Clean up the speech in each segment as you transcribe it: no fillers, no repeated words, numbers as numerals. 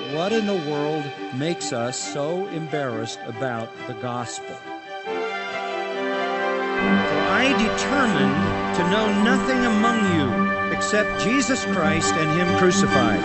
What in the world makes us so embarrassed about the gospel? For I determined to know nothing among you except Jesus Christ and Him crucified.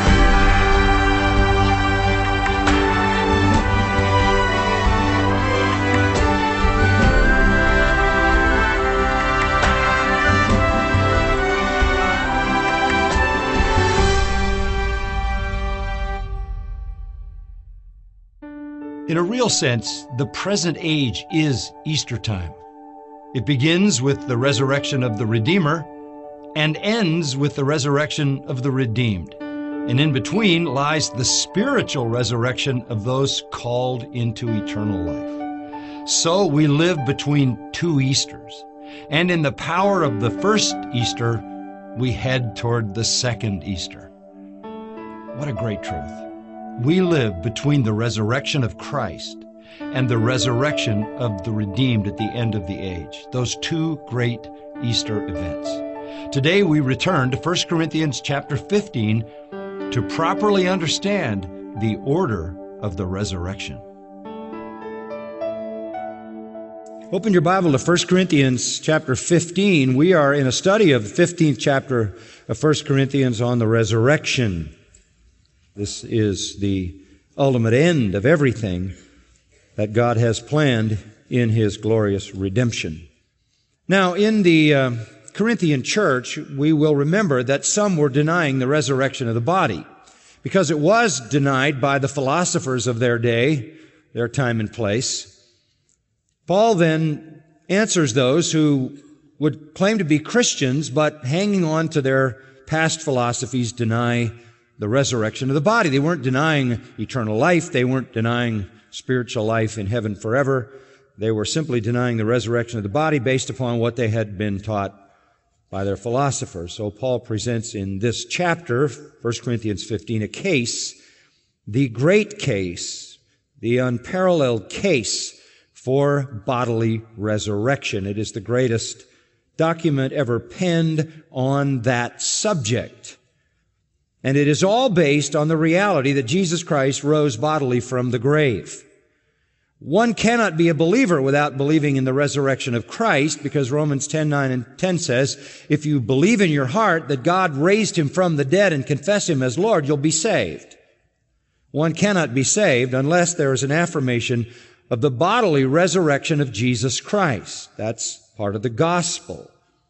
In a real sense, the present age is Easter time. It begins with the resurrection of the Redeemer and ends with the resurrection of the redeemed. And in between lies the spiritual resurrection of those called into eternal life. So we live between two Easters. And in the power of the first Easter, we head toward the second Easter. What a great truth. We live between the resurrection of Christ and the resurrection of the redeemed at the end of the age, those two great Easter events. Today we return to 1 Corinthians chapter 15 to properly understand the order of the resurrection. Open your Bible to 1 Corinthians chapter 15. We are in a study of the 15th chapter of 1 Corinthians on the resurrection. This is the ultimate end of everything that God has planned in His glorious redemption. Now, in the Corinthian church, we will remember that some were denying the resurrection of the body because it was denied by the philosophers of their day, their time and place. Paul then answers those who would claim to be Christians, but hanging on to their past philosophies deny the resurrection of the body. They weren't denying eternal life. They weren't denying spiritual life in heaven forever. They were simply denying the resurrection of the body based upon what they had been taught by their philosophers. So Paul presents in this chapter, 1 Corinthians 15, a case, the great case, the unparalleled case for bodily resurrection. It is the greatest document ever penned on that subject. And it is all based on the reality that Jesus Christ rose bodily from the grave. One cannot be a believer without believing in the resurrection of Christ, because Romans 10:9 and 10 says, if you believe in your heart that God raised Him from the dead and confess Him as Lord, you'll be saved. One cannot be saved unless there is an affirmation of the bodily resurrection of Jesus Christ. That's part of the gospel.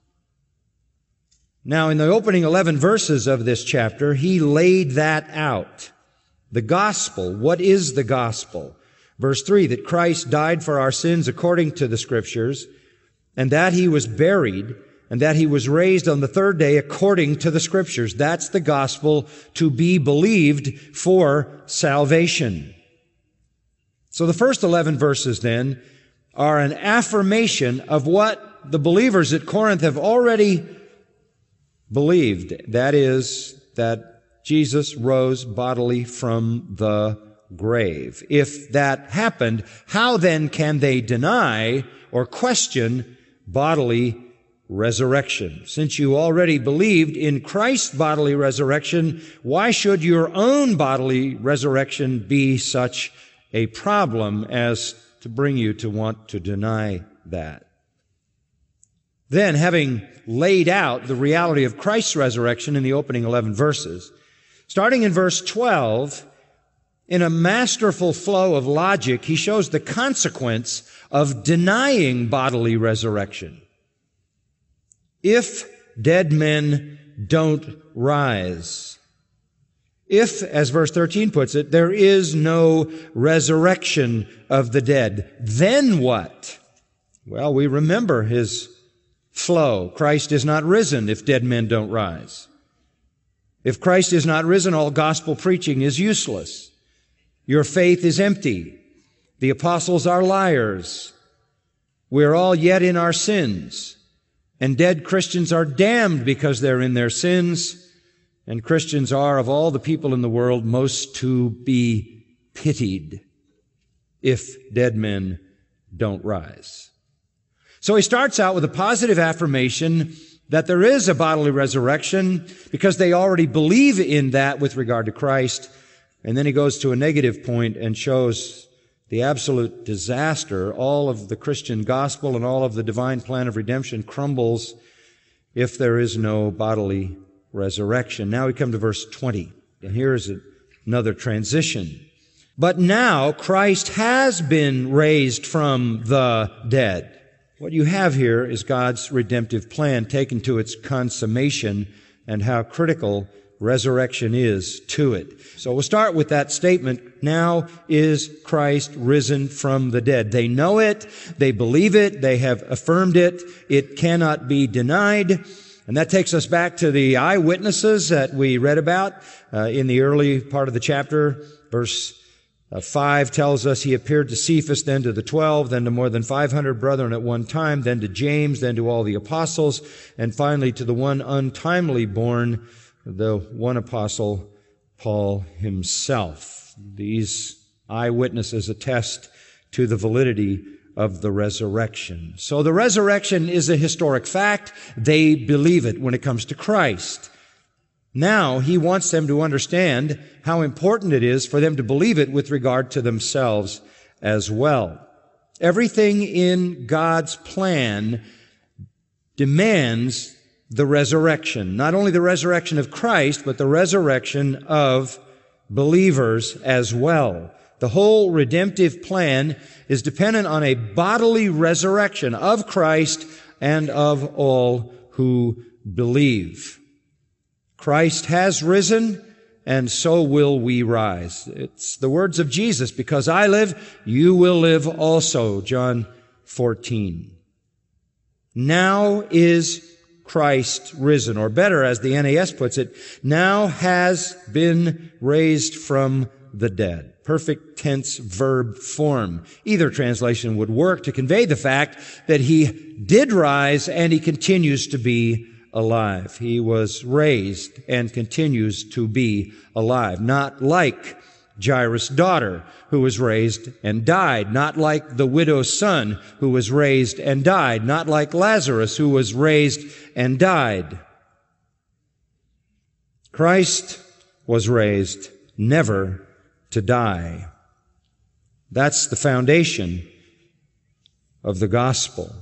Now, in the opening 11 verses of this chapter, he laid that out. The gospel. What is the gospel? Verse 3, that Christ died for our sins according to the Scriptures, and that He was buried, and that He was raised on the third day according to the Scriptures. That's the gospel to be believed for salvation. So the first 11 verses then are an affirmation of what the believers at Corinth have already believed. That is, that Jesus rose bodily from the grave. If that happened, how then can they deny or question bodily resurrection? Since you already believed in Christ's bodily resurrection, why should your own bodily resurrection be such a problem as to bring you to want to deny that? Then, having laid out the reality of Christ's resurrection in the opening 11 verses, starting in verse 12, in a masterful flow of logic, he shows the consequence of denying bodily resurrection. If dead men don't rise, if, as verse 13 puts it, there is no resurrection of the dead, then what? Well, we remember his flow. Christ is not risen if dead men don't rise. If Christ is not risen, all gospel preaching is useless. Your faith is empty. The apostles are liars. We're all yet in our sins. And dead Christians are damned because they're in their sins. And Christians are, of all the people in the world, most to be pitied if dead men don't rise. So he starts out with a positive affirmation that there is a bodily resurrection because they already believe in that with regard to Christ. And then he goes to a negative point and shows the absolute disaster. All of the Christian gospel and all of the divine plan of redemption crumbles if there is no bodily resurrection. Now we come to verse 20. And here's another transition. But now Christ has been raised from the dead. What you have here is God's redemptive plan taken to its consummation and how critical resurrection is to it. So we'll start with that statement, now is Christ risen from the dead. They know it, they believe it, they have affirmed it, it cannot be denied. And that takes us back to the eyewitnesses that we read about in the early part of the chapter. Verse 5 tells us he appeared to Cephas, then to the 12, then to more than 500 brethren at one time, then to James, then to all the apostles, and finally to the one untimely born, the one apostle, Paul himself. These eyewitnesses attest to the validity of the resurrection. So the resurrection is a historic fact. They believe it when it comes to Christ. Now he wants them to understand how important it is for them to believe it with regard to themselves as well. Everything in God's plan demands the resurrection. Not only the resurrection of Christ, but the resurrection of believers as well. The whole redemptive plan is dependent on a bodily resurrection of Christ and of all who believe. Christ has risen, and so will we rise. It's the words of Jesus, because I live, you will live also, John 14. Now is Christ risen, or better, as the NAS puts it, now has been raised from the dead. Perfect tense verb form. Either translation would work to convey the fact that he did rise and he continues to be alive. He was raised and continues to be alive. Not like Jairus' daughter, who was raised and died. Not like the widow's son, who was raised and died. Not like Lazarus, who was raised and died. Christ was raised never to die. That's the foundation of the gospel.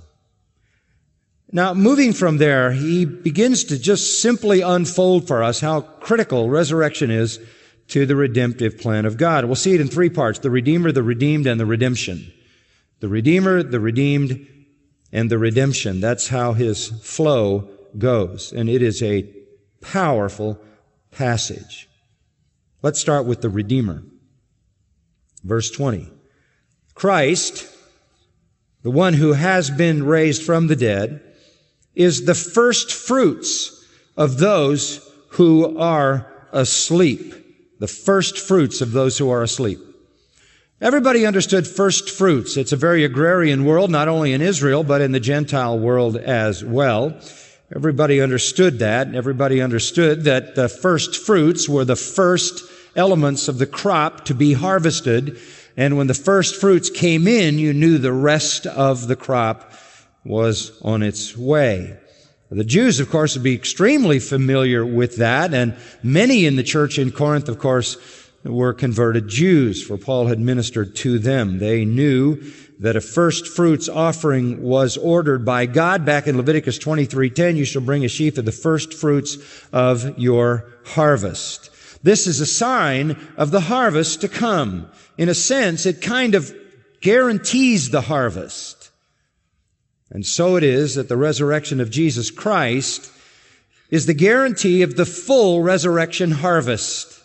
Now, moving from there, he begins to just simply unfold for us how critical resurrection is to the redemptive plan of God. We'll see it in three parts: the Redeemer, the redeemed, and the redemption. The Redeemer, the redeemed, and the redemption. That's how his flow goes. And it is a powerful passage. Let's start with the Redeemer. Verse 20. Christ, the one who has been raised from the dead, is the first fruits of those who are asleep. The first fruits of those who are asleep. Everybody understood first fruits. It's a very agrarian world, not only in Israel, but in the Gentile world as well. Everybody understood that. Everybody understood that the first fruits were the first elements of the crop to be harvested. And when the first fruits came in, you knew the rest of the crop was on its way. The Jews, of course, would be extremely familiar with that, and many in the church in Corinth, of course, were converted Jews, for Paul had ministered to them. They knew that a first fruits offering was ordered by God. Back in Leviticus 23:10, you shall bring a sheaf of the first fruits of your harvest. This is a sign of the harvest to come. In a sense, it kind of guarantees the harvest. And so it is that the resurrection of Jesus Christ is the guarantee of the full resurrection harvest.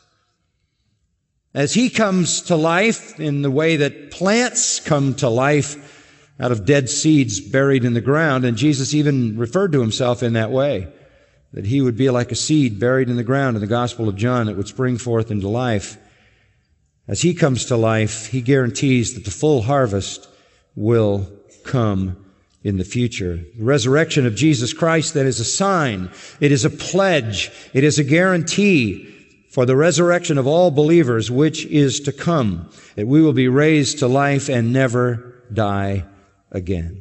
As he comes to life in the way that plants come to life out of dead seeds buried in the ground, and Jesus even referred to himself in that way, that he would be like a seed buried in the ground in the Gospel of John that would spring forth into life. As he comes to life, he guarantees that the full harvest will come in the future. The resurrection of Jesus Christ, that is a sign. It is a pledge. It is a guarantee for the resurrection of all believers, which is to come, that we will be raised to life and never die again.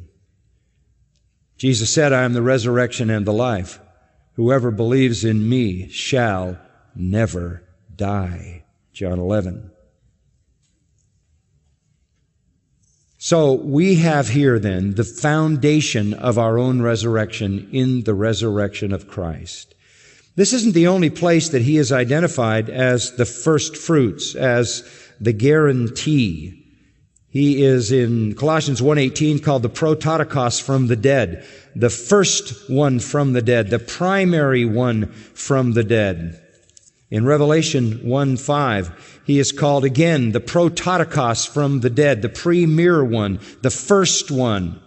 Jesus said, I am the resurrection and the life. Whoever believes in me shall never die. John 11. So we have here then the foundation of our own resurrection in the resurrection of Christ. This isn't the only place that he is identified as the first fruits, as the guarantee. He is in Colossians 1:18 called the prototokos from the dead, the first one from the dead, the primary one from the dead. In Revelation 1:5, he is called again the prototokos from the dead, the premier one, the first one.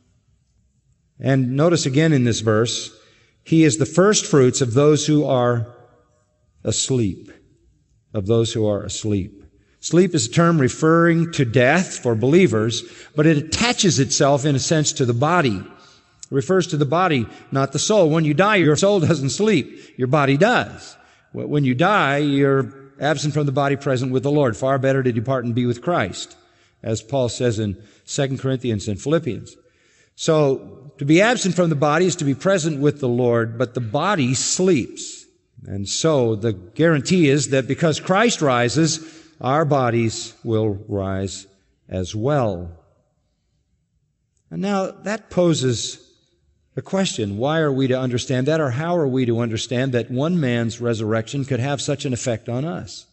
And notice again in this verse, he is the first fruits of those who are asleep, of those who are asleep. Sleep is a term referring to death for believers, but it attaches itself in a sense to the body. It refers to the body, not the soul. When you die, your soul doesn't sleep. Your body does. When you die, you're absent from the body, present with the Lord. Far better to depart and be with Christ, as Paul says in 2 Corinthians and Philippians. So, to be absent from the body is to be present with the Lord, but the body sleeps. And so, the guarantee is that because Christ rises, our bodies will rise as well. And now, that poses a question. Why are we to understand that, or how are we to understand that one man's resurrection could have such an effect on us?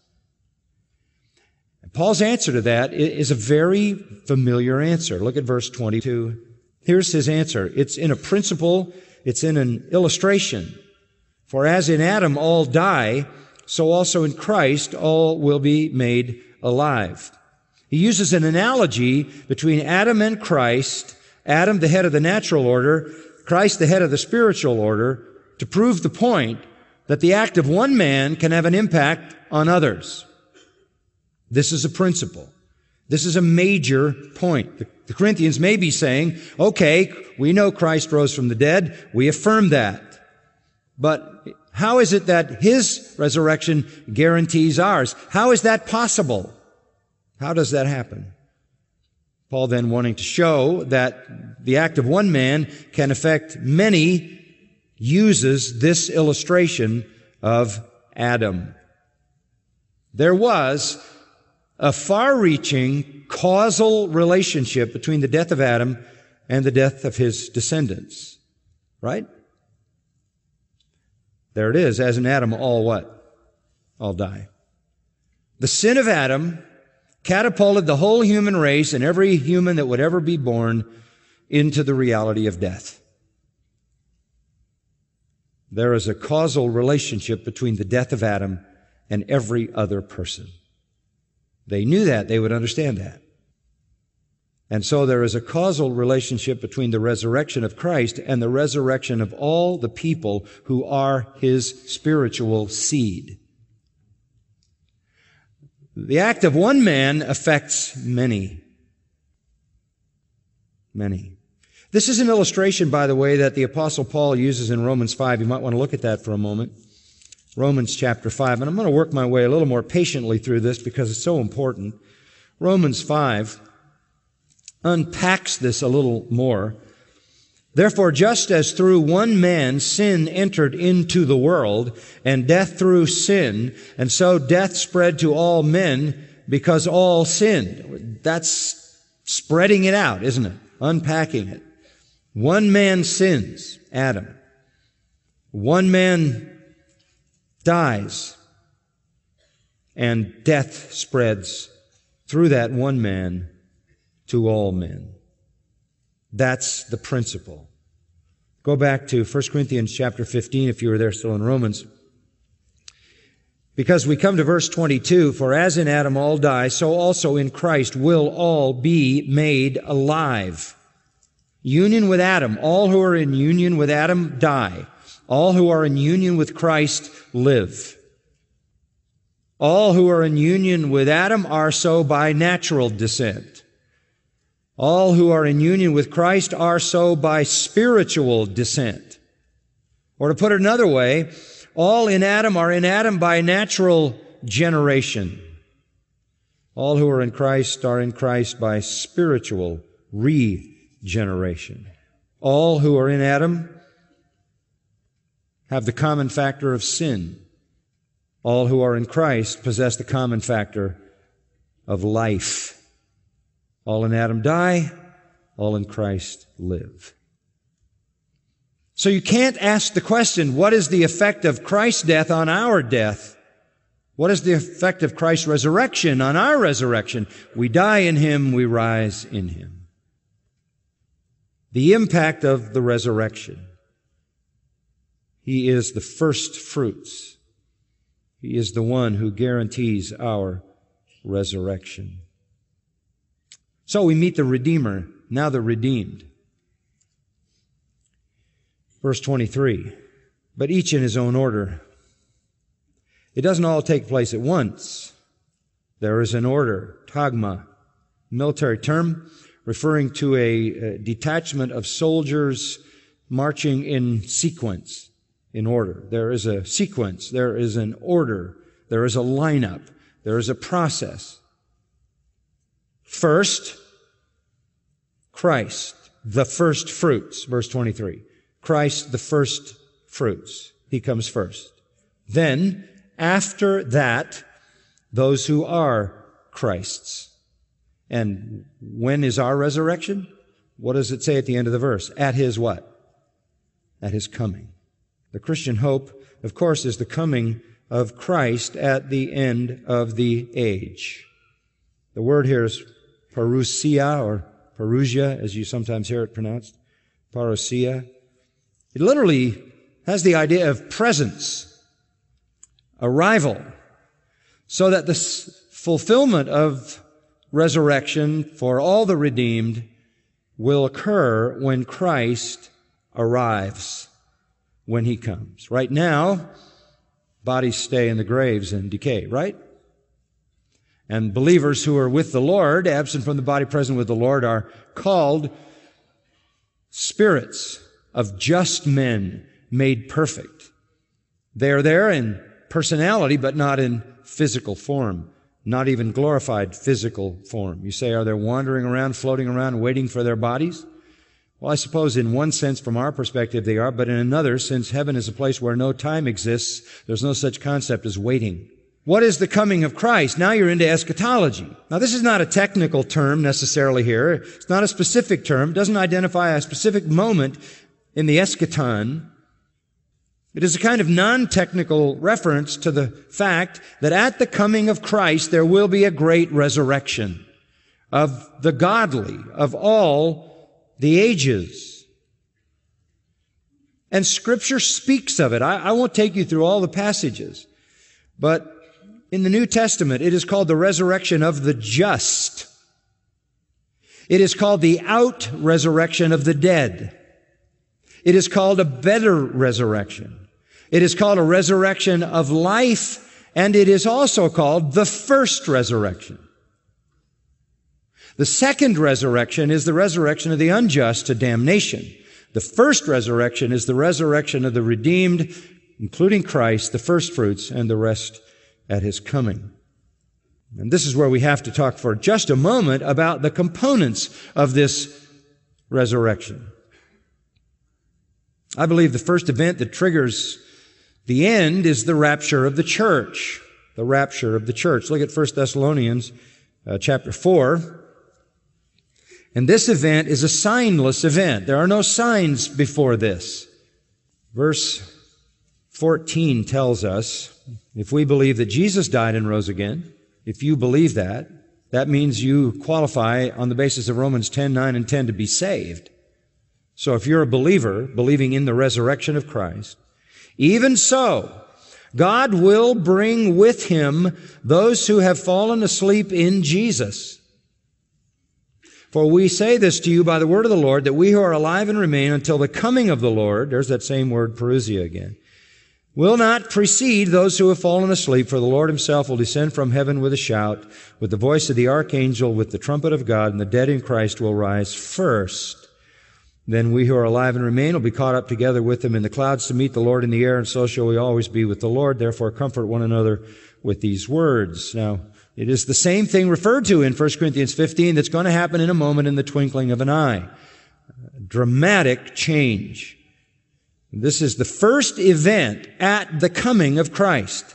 And Paul's answer to that is a very familiar answer. Look at verse 22. Here's his answer. It's in a principle, it's in an illustration. For as in Adam all die, so also in Christ all will be made alive. He uses an analogy between Adam and Christ, Adam the head of the natural order, Christ the head of the spiritual order, to prove the point that the act of one man can have an impact on others. This is a principle. This is a major point. The Corinthians may be saying, okay, we know Christ rose from the dead. We affirm that. But how is it that his resurrection guarantees ours? How is that possible? How does that happen? Paul then, wanting to show that the act of one man can affect many, uses this illustration of Adam. There was a far-reaching causal relationship between the death of Adam and the death of his descendants. Right? There it is. As in Adam, all what? All die. The sin of Adam catapulted the whole human race and every human that would ever be born into the reality of death. There is a causal relationship between the death of Adam and every other person. They knew that. They would understand that. And so there is a causal relationship between the resurrection of Christ and the resurrection of all the people who are his spiritual seed. The act of one man affects many. Many. This is an illustration, by the way, that the Apostle Paul uses in Romans 5. You might want to look at that for a moment. Romans chapter 5. And I'm going to work my way a little more patiently through this because it's so important. Romans 5 unpacks this a little more. Therefore, just as through one man sin entered into the world, and death through sin, and so death spread to all men because all sinned. That's spreading it out, isn't it? Unpacking it. One man sins, Adam. One man dies, and death spreads through that one man to all men. That's the principle. Go back to 1 Corinthians chapter 15 if you were there still in Romans. Because we come to verse 22, for as in Adam all die, so also in Christ will all be made alive. Union with Adam. All who are in union with Adam die. All who are in union with Christ live. All who are in union with Adam are so by natural descent. All who are in union with Christ are so by spiritual descent. Or to put it another way, all in Adam are in Adam by natural generation. All who are in Christ are in Christ by spiritual regeneration. All who are in Adam have the common factor of sin. All who are in Christ possess the common factor of life. All in Adam die, all in Christ live. So you can't ask the question, what is the effect of Christ's death on our death? What is the effect of Christ's resurrection on our resurrection? We die in Him, we rise in Him. The impact of the resurrection. He is the first fruits. He is the one who guarantees our resurrection. So we meet the Redeemer, now the redeemed. Verse 23, but each in his own order. It doesn't all take place at once. There is an order, tagma, military term referring to a detachment of soldiers marching in sequence, in order. There is a sequence, there is an order, there is a lineup, there is a process. First, Christ, the first fruits, verse 23. Christ, the first fruits. He comes first. Then, after that, those who are Christ's. And when is our resurrection? What does it say at the end of the verse? At His what? At His coming. The Christian hope, of course, is the coming of Christ at the end of the age. The word here is parousia, or parousia, as you sometimes hear it pronounced. Parousia. It literally has the idea of presence, arrival, so that the fulfillment of resurrection for all the redeemed will occur when Christ arrives, when He comes. Right now, bodies stay in the graves and decay, right? And believers who are with the Lord, absent from the body, present with the Lord, are called spirits of just men made perfect. They are there in personality, but not in physical form, not even glorified physical form. You say, are they wandering around, floating around, waiting for their bodies? Well, I suppose in one sense, from our perspective, they are, but in another, since heaven is a place where no time exists, there's no such concept as waiting. What is the coming of Christ? Now you're into eschatology. Now this is not a technical term necessarily here. It's not a specific term. It doesn't identify a specific moment in the eschaton. It is a kind of non-technical reference to the fact that at the coming of Christ there will be a great resurrection of the godly, of all the ages. And Scripture speaks of it. I won't take you through all the passages, but in the New Testament it is called the resurrection of the just. It is called the out-resurrection of the dead. It is called a better resurrection. It is called a resurrection of life, and it is also called the first resurrection. The second resurrection is the resurrection of the unjust to damnation. The first resurrection is the resurrection of the redeemed, including Christ, the first fruits, and the rest at His coming. And this is where we have to talk for just a moment about the components of this resurrection. I believe the first event that triggers the end is the rapture of the church. The rapture of the church. Look at 1 Thessalonians chapter 4. And this event is a signless event. There are no signs before this. Verse 14 tells us, if we believe that Jesus died and rose again, if you believe that, that means you qualify on the basis of Romans 10:9 and 10 to be saved. So if you're a believer, believing in the resurrection of Christ, even so, God will bring with Him those who have fallen asleep in Jesus. For we say this to you by the word of the Lord, that we who are alive and remain until the coming of the Lord, there's that same word, parousia again, will not precede those who have fallen asleep, for the Lord Himself will descend from heaven with a shout, with the voice of the archangel, with the trumpet of God, and the dead in Christ will rise first. Then we who are alive and remain will be caught up together with them in the clouds to meet the Lord in the air, and so shall we always be with the Lord. Therefore comfort one another with these words. Now, it is the same thing referred to in 1 Corinthians 15 that's going to happen in a moment, in the twinkling of an eye. A dramatic change. This is the first event at the coming of Christ.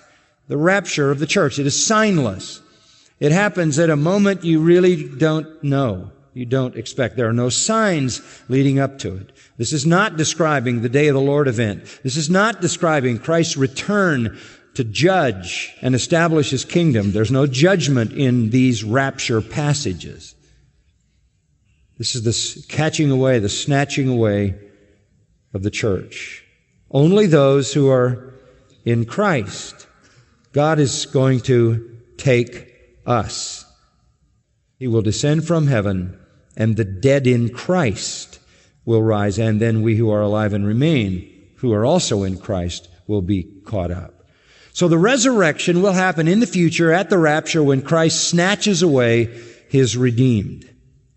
the rapture of the church. It is signless. It happens at a moment you really don't know. You don't expect. There are no signs leading up to it. This is not describing the day of the Lord event. This is not describing Christ's return to judge and establish His kingdom. There's no judgment in these rapture passages. This is the catching away, the snatching away of the church. Only those who are in Christ. God is going to take us. He will descend from heaven, and the dead in Christ will rise, and then we who are alive and remain, who are also in Christ, will be caught up. So the resurrection will happen in the future at the rapture when Christ snatches away His redeemed.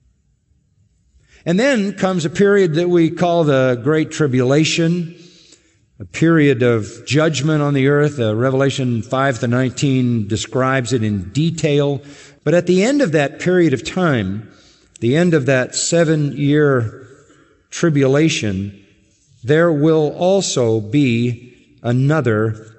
And then comes a period that we call the Great Tribulation, a period of judgment on the earth. Revelation 5-19 describes it in detail. But at the end of that period of time, the end of that 7-year tribulation, there will also be another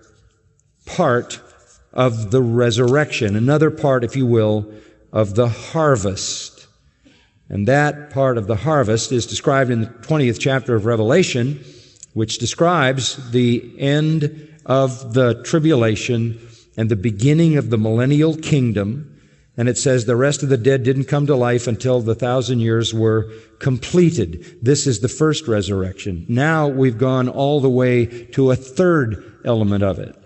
part of the resurrection, another part, if you will, of the harvest. And that part of the harvest is described in the 20th chapter of Revelation, which describes the end of the tribulation and the beginning of the millennial kingdom. And it says the rest of the dead didn't come to life until the 1,000 years were completed. This is the first resurrection. Now we've gone all the way to a third element of it.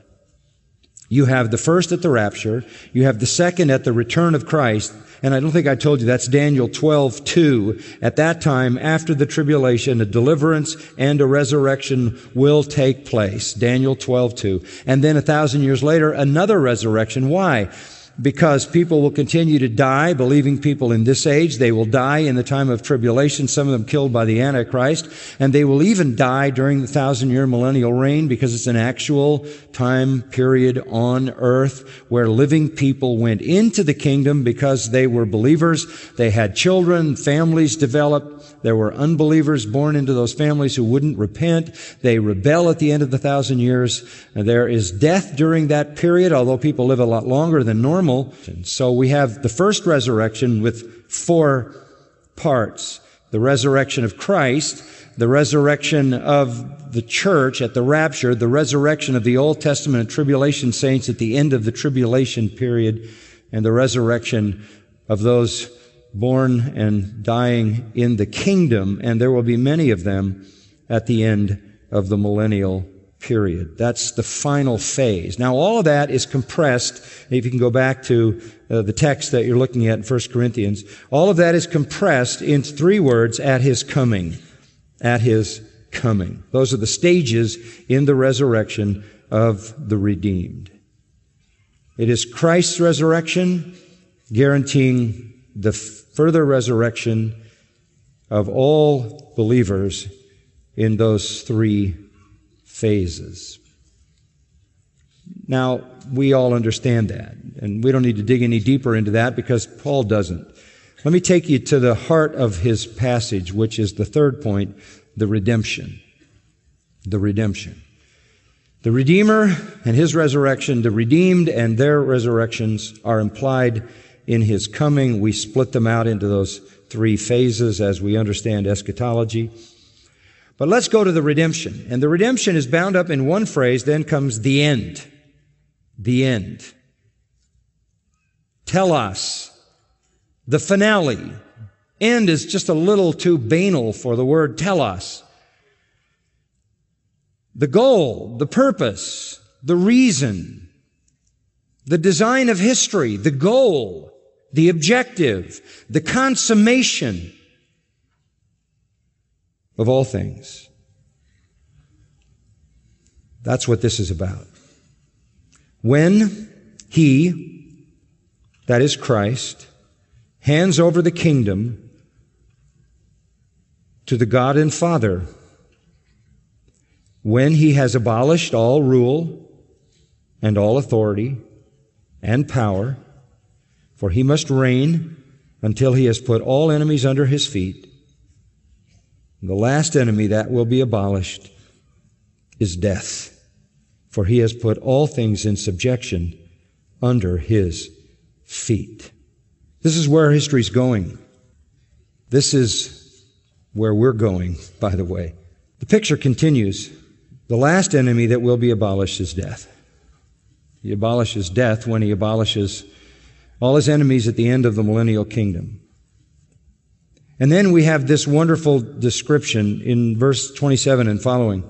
You have the first at the rapture. You have the second at the return of Christ. And I don't think I told you, that's Daniel 12:2. At that time, after the tribulation, a deliverance and a resurrection will take place. Daniel 12:2. And then 1,000 years later, another resurrection. Why? Because people will continue to die, believing people in this age. They will die in the time of tribulation, some of them killed by the Antichrist. And they will even die during the 1,000-year millennial reign, because it's an actual time period on earth where living people went into the kingdom because they were believers. They had children, families developed. There were unbelievers born into those families who wouldn't repent. They rebel at the end of the 1,000 years. And there is death during that period, although people live a lot longer than normal. So we have the first resurrection with 4 parts. The resurrection of Christ, the resurrection of the church at the rapture, the resurrection of the Old Testament and tribulation saints at the end of the tribulation period, and the resurrection of those born and dying in the kingdom, and there will be many of them at the end of the millennial period. That's the final phase. Now, all of that is compressed. If you can go back to the text that you're looking at in 1 Corinthians, all of that is compressed in 3 words: at His coming. At His coming. Those are the stages in the resurrection of the redeemed. It is Christ's resurrection guaranteeing the further resurrection of all believers in those 3 phases. Now, we all understand that, and we don't need to dig any deeper into that because Paul doesn't. Let me take you to the heart of his passage, which is the third point, the redemption. The redemption. The Redeemer and His resurrection, the redeemed and their resurrections are implied in His coming. We split them out into those 3 phases as we understand eschatology. But let's go to the redemption. And the redemption is bound up in one phrase, then comes the end. The end. Telos. The finale. End is just a little too banal for the word telos. The goal, the purpose, the reason, the design of history, the goal, the objective, the consummation of all things. That's what this is about. When He, that is Christ, hands over the kingdom to the God and Father, when He has abolished all rule and all authority and power, for He must reign until He has put all enemies under His feet. The last enemy that will be abolished is death. for he has put all things in subjection under his feet. This is where history's going. This is where we're going, by the way. The picture continues. The last enemy that will be abolished is death. He abolishes death when he abolishes all his enemies at the end of the millennial kingdom. And then we have this wonderful description in verse 27 and following.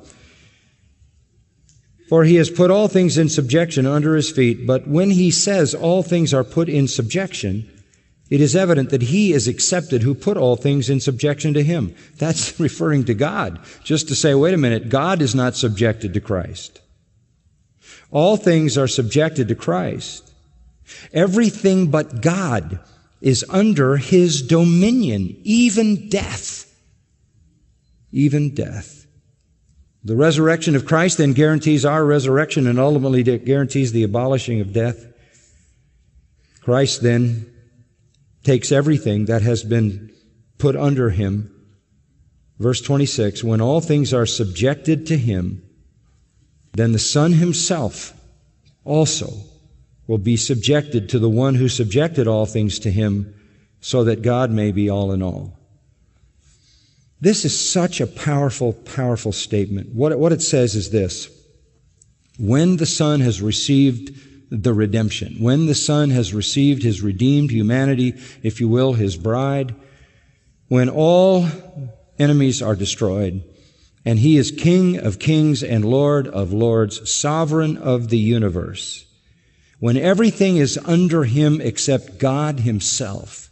For he has put all things in subjection under his feet, but when he says all things are put in subjection, it is evident that he is accepted who put all things in subjection to him. That's referring to God. Just to say, wait a minute, God is not subjected to Christ. All things are subjected to Christ. Everything but God is under his dominion, even death. Even death. The resurrection of Christ then guarantees our resurrection and ultimately guarantees the abolishing of death. Christ then takes everything that has been put under him. Verse 26, when all things are subjected to him, then the Son himself also will be subjected to the one who subjected all things to him, so that God may be all in all. This is such a powerful, powerful statement. What it says is this. When the Son has received the redemption, when the Son has received his redeemed humanity, if you will, his bride, when all enemies are destroyed, and he is King of kings and Lord of lords, sovereign of the universe, when everything is under him except God himself,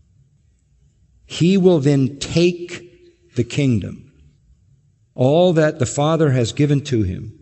he will then take the kingdom, all that the Father has given to him,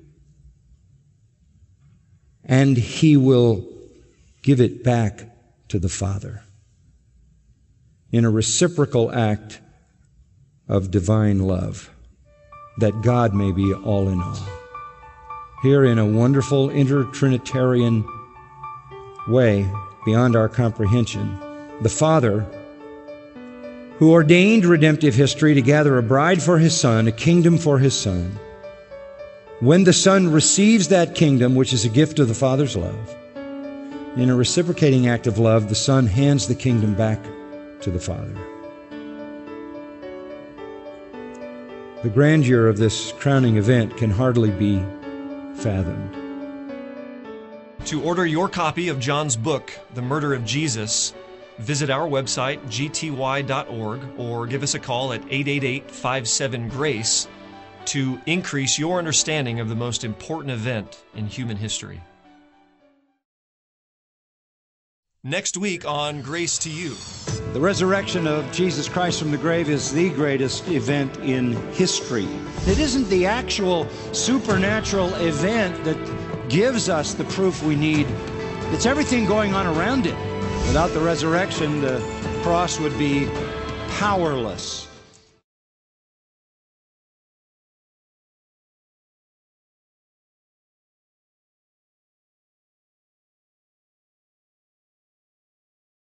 and he will give it back to the Father in a reciprocal act of divine love, that God may be all in all. Here in a wonderful intertrinitarian way, beyond our comprehension, the Father, who ordained redemptive history to gather a bride for his Son, a kingdom for his Son, when the Son receives that kingdom, which is a gift of the Father's love, in a reciprocating act of love, the Son hands the kingdom back to the Father. The grandeur of this crowning event can hardly be fathomed. To order your copy of John's book, The Murder of Jesus, visit our website, gty.org, or give us a call at 888-57-GRACE to increase your understanding of the most important event in human history. Next week on Grace to You. The resurrection of Jesus Christ from the grave is the greatest event in history. It isn't the actual supernatural event that gives us the proof we need. It's everything going on around it. Without the resurrection, the cross would be powerless.